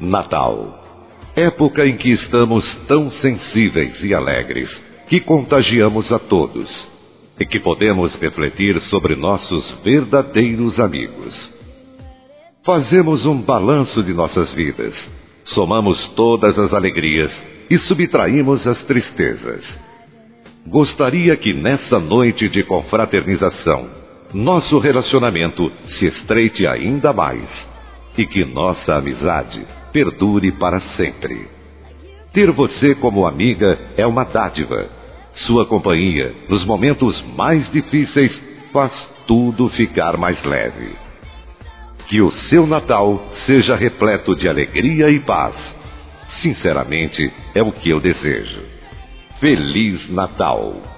Natal. Época em que estamos tão sensíveis e alegres, que contagiamos a todos, e que podemos refletir sobre nossos verdadeiros amigos. Fazemos um balanço de nossas vidas, somamos todas as alegrias e subtraímos as tristezas. Gostaria que nessa noite de confraternização, nosso relacionamento se estreite ainda mais e que nossa amizade perdure para sempre. Ter você como amiga é uma dádiva. Sua companhia, nos momentos mais difíceis, faz tudo ficar mais leve. Que o seu Natal seja repleto de alegria e paz. Sinceramente, é o que eu desejo. Feliz Natal!